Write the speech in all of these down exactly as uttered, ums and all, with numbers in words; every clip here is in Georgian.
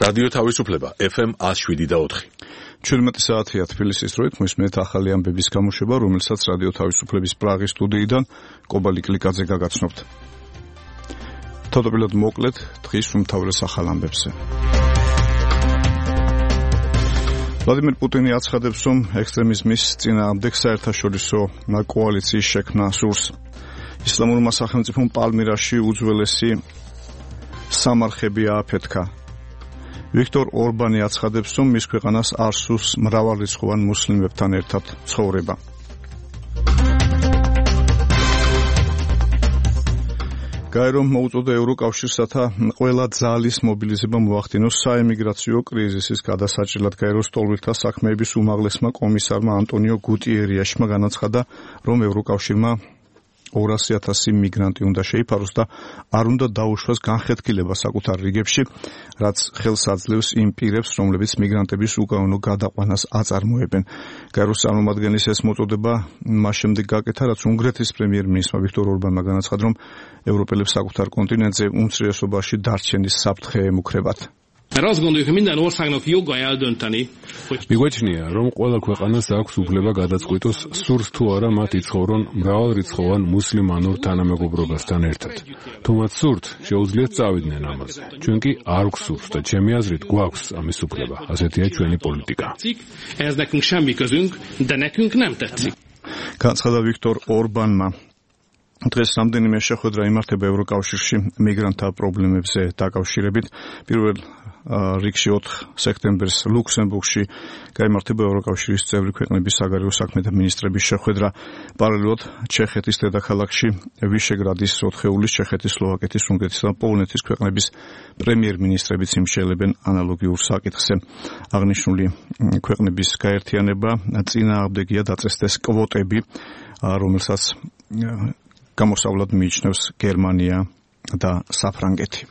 რადიო თავისუფლება ეფ ემ one oh seven და four. ჩვენმეტი საათია თბილისის დროით მოისმენთ ახალი ამბების გამოშვება, რომელსაც რადიო თავისუფლების პრაღის სტუდიიდან კობალი კლიკაძე გაგაცნობთ. თავდაპირველად მოკლედ დღის უმთავრეს ახალ ამბებზე. ვლადიმერ პუტინი აცხადებს, რომ ექსტრემიზმის წინააღმდეგ საერთაშორისო კოალიციის შექმნა სურს. ისლამურმა სახელმწიფომ პალმირაში უძველესი სამარხები ააფეთქა. ვიქტორ ორბანი აცხადებს, რომ მის ქვეყანას არ სურს მრავალრიცხოვან მუსლიმებთან ერთად ცხოვრება. გაერომ მოუწოდა ევროკავშირსათა ყველა ძალის მობილიზება მოახდინოს საემიგრაციო კრიზისის გადასაჭრელად. გაეროს სტოლვითთა საქმეების უმაღლესმა კომისარმა ანტონიო გუტიერიშმა განაცხადა, რომ ევროკავშირმა ორასი ათასი მიგრანტი უნდა შეიფაროს და არ უნდა დაუშვას განხეთქილება საკუთარ რიგებში, რაც ხელს აძლევს იმ პირებს, რომლებიც მიგრანტების უკანონო გადაყვანას აწარმოებენ. გაეროს წარმომადგენლის ეს მოწოდება მას შემდეგ გაკეთა, რაც უნგრეთის პრემიერ-მინისტრმა ვიქტორ ორბანმა განაცხადა, რომ ევროპელებს საკუთარ კონტინენტზე უმცირესობაში დარჩენის საფრთხე ემუქრებათ. Mert azt gondoljuk, hogy minden országnak joga eldönteni, hogy მიგვაჩნია, რომ ყველა ქვეყანას აქვს უფლება გადაწყვიტოს, სურს თუ არა მათ იცხოვრონ მრავალრიცხოვან მუსლიმანურ თანამეგობრობასთან ერთად. თუ მათ სურთ, შეუძლიათ წავიდნენ ამაზე. ჩვენ კი არ გვსურს და ჩემი აზრით გვაქვს ამის უფლება. ასეთია ჩვენი პოლიტიკა. ehhez nekünk semmi közünk, de nekünk nem tetszik. განაცხადა ვიქტორ ორბანმა. დღეს რამდენიმე შეხვედრა იმართება ევროკავშირში მიგრანტთა პრობლემებზე დაკავშირებით. პირველ რიგში ოთხ სექტემბერს ლუქსემბურგში გაიმართება ევროკავშირის წევრი ქვეყნების საგარეო საქმეთა მინისტრების შეხვედრა. პარალელურად ჩეხეთის დედაქალაქში ვიშეგრადის ოთხეულის, ჩეხეთის, სლოვაკეთის, უნგრეთის და პოლონეთის ქვეყნების პრემიერ-მინისტრებიც იმშელებენ ანალოგიურ საკითხზე. აღნიშნული ქვეყნების გაერთიანება წინააღმდეგია დაწესდეს კვოტები, რომელსაც გამოსავლად მიიჩნევს გერმანია და საფრანგეთი.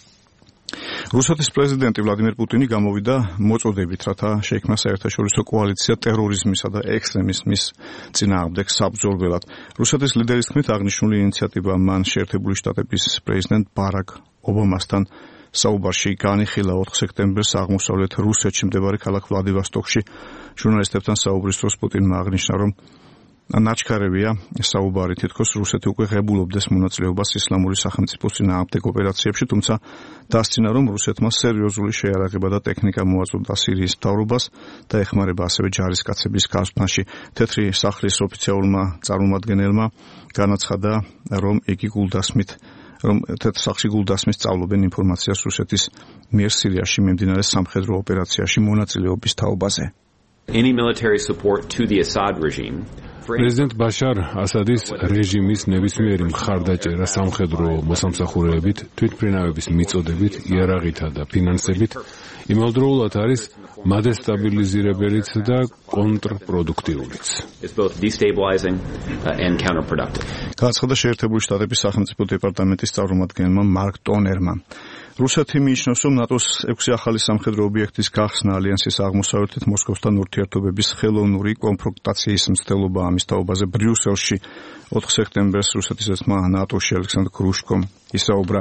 რუსეთის პრეზიდენტი ვლადიმერ პუტინი გამოვიდა მოწოდებით, რათა შეიქმნა საერთაშორისო კოალიცია ტერორიზმისა და ექსტრემიზმის წინააღმდეგ საბრძოლველად. რუსეთის ლიდერის თქმით, აღნიშნული ინიციატივა მან შეერთებული შტატების პრეზიდენტ ბარაკ ობამასთან საუბარში განიხილა ოთხ სექტემბერს აღმოსავლეთ რუსეთში მდებარე ქალაქ ვლადივოსტოკში. ჟურნალისტებთან საუბრის დროს პუტინმა აღნიშნა, რომ ნაჩქარევია საუბარი, თითქოს რუსეთი უკვე ღებულობდეს მონაწილეობას ისლამური სახელმწიფოს წინააღმდეგ ოპერაციებში, თუმცა დასცინა, რომ რუსეთმა სერიოზული შეიარაღება და ტექნიკა მოაწოდა სირიის მთავრობას და ეხმარება ასევე ჯარისკაცების გასვენაში. თეთრი სახლის ოფიციალურმა წარმომადგენელმა განაცხადა, რომ იგი გულდასმით რომ თეთრ სახლში გულდასმით სწავლობენ ინფორმაციას რუსეთის მიერ სირიაში მიმდინარე სამხედრო ოპერაციაში მონაწილეობის თაობაზე. Any military support to the Assad regime პრეზიდენტ ბაშარ ასადის რეჟიმის ნებისმიერი მხარდაჭერა სამხედრო მოსამსახურეებით, თვითმფრინავების მიწოდებით, იარაღითა და ფინანსებით იმავდროულად არის მადესტაბილიზირებელიც და კონტრპროდუქტიულიც. It's both destabilizing and counterproductive. განაცხადა შეერთებული შტატების სახელმწიფო დეპარტამენტის წარმომადგენელმა მარკ ტონერმა. რუსეთი მიიჩნევს, რომ ნატოს ექვსი ახალი სამხედრო ობიექტის გახსნა ალიანსის აღმოსავლეთით მოსკოვსთან ურთიერთობების ხელოვნური კონფრონტაციის მცდელობა ამის თაობაზე ბრიუსელში ოთხ სექტემბერს რუსეთის ერთმა ნატოში ალექსანდრ გრუშკომ ისაუბრა.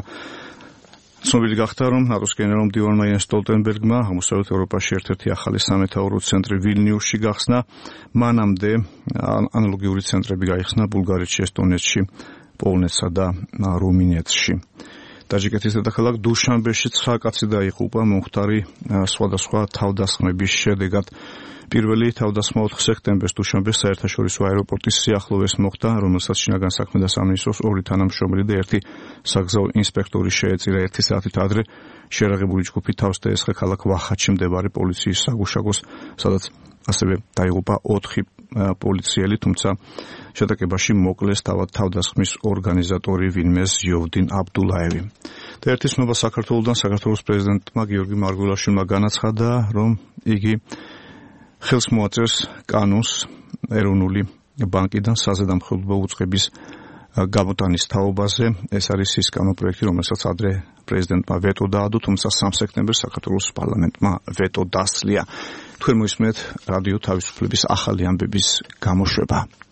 ცნობილი გახდა, რომ ნატოს გენერალ-მდივანმა იენს სტოლტენბერგმა აღმოსავლეთ ევროპაში ერთ-ერთი ახალი სამეთაურო ცენტრი ვილნიუსში გახსნა. მანამდე ანალოგიური ცენტრები გაიხსნა ბულგარეთში, ესტონეთში, პოლონეთსა და რუმინეთში. ტაჯიკეთის დედაქალაქ დუშანბეში ცხრა კაცი დაიღუპა მომხდარი სხვადასხვა თავდასხმების შედეგად. პირველი თავდასხმა ოთხ სექტემბერს დუშანბეს საერთაშორისო აეროპორტის სიახლოვეს მოხდა, რომელსაც შინაგან საქმეთა სამინისტროს ორი თანამშრომელი და ერთი საგზაო ინსპექტორი შეეწირა. ერთი საათით ადრე შერაღებული ჯგუფი თავს დაესხა ქალაქ ვახატში მდებარე პოლიციის საგუშაგოს, სადაც ასევე დაიღუპა ოთხი პოლიციელი, თუმცა შეტაკებაში მოკლეს თავად თავდასხმის ორგანიზატორი ვინმე ზიოვდინ აბდულაევი. და ერთი ცნობა საქართველოსთან საქართველოს პრეზიდენტმა გიორგი მარგველაშვილმა განაცხადა, რომ იგი ხელს მოაწერს კანონს ეროვნული ბანკიდან საზედამხედველო უწყების გამოტანის თაობაზე. ეს არის ის კანონპროექტი, რომელსაც ადრე პრეზიდენტმა ვეტო დაადო, თუმცა სამ სექტემბერს საქართველოს პარლამენტმა ვეტო დასლია. თქვენ მოისმენთ რადიო თავისუფლების ახალი ამბების გამოშვება.